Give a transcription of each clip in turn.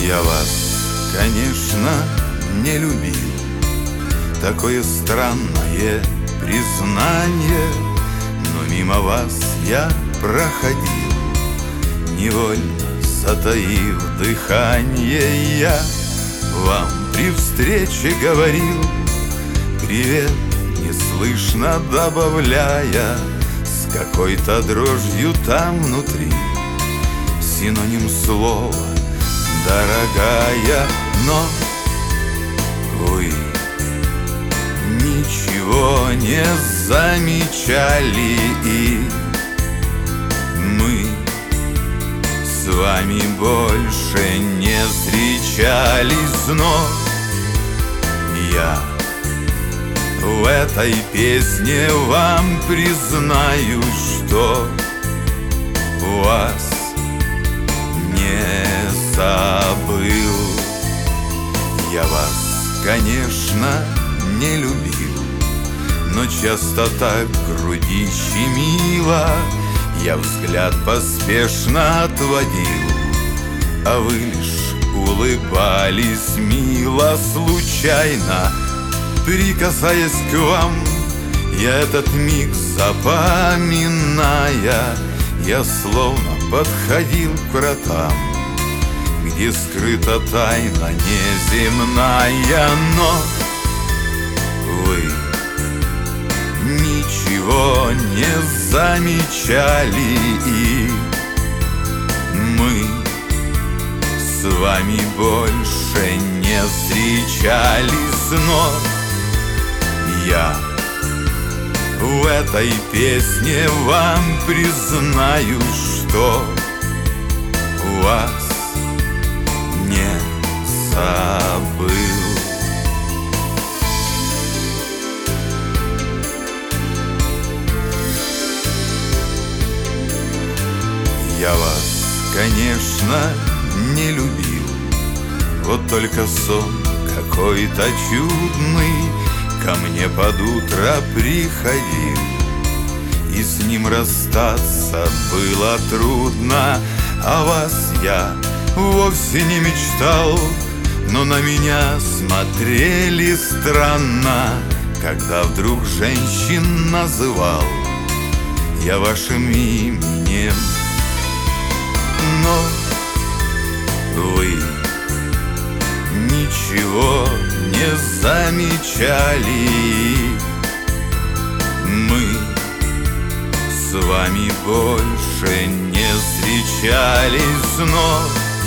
Я вас, конечно, не любил. Такое странное признание, но мимо вас я проходил, невольно затаив дыхание. Я вам при встрече говорил привет, неслышно добавляя с какой-то дрожью там внутри синоним слова «дорогая». Но вы ничего не замечали, и мы с вами больше не встречались. Но я в этой песне вам признаю, что вас не забыл. Я вас, конечно, не любил, но часто так груди щемило, я взгляд поспешно отводил, а вы лишь улыбались мило. Случайно прикасаясь к вам, я этот миг запоминая, я словно подходил к вратам, где скрыта тайна неземная. Но вы ничего не замечали, и мы с вами больше не встречались. Но я в этой песне вам признаю, что вас не забыл. Я вас, конечно, не любил, вот только сон какой-то чудный ко мне под утро приходил, и с ним расстаться было трудно. О вас я вовсе не мечтал, но на меня смотрели странно, когда вдруг женщин называл я вашим именем. Но вы ничего не замечали, мы с вами больше не встречались. Но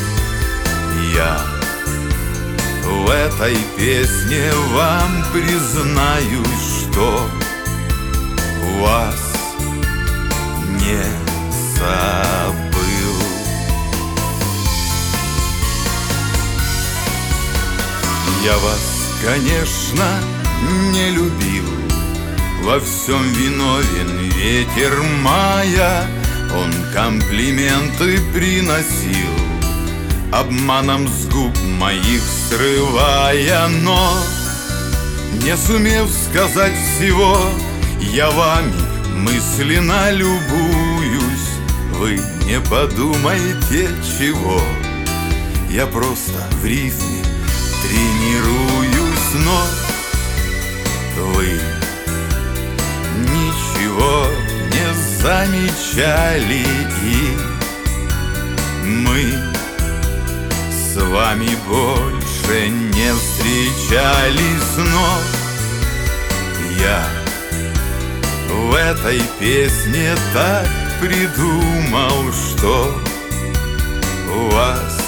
я в этой песне вам признаю, что вас не забыл. Я вас, конечно, не любил, во всем виновен ветер мая. Он комплименты приносил, обманом с губ моих срывая. Но, не сумев сказать всего, я вами мысленно любуюсь. Вы не подумайте чего, я просто в рифме тренируюсь. Но вы ничего не замечали, и мы с вами больше не встречались. Но я в этой песне так придумал, что вас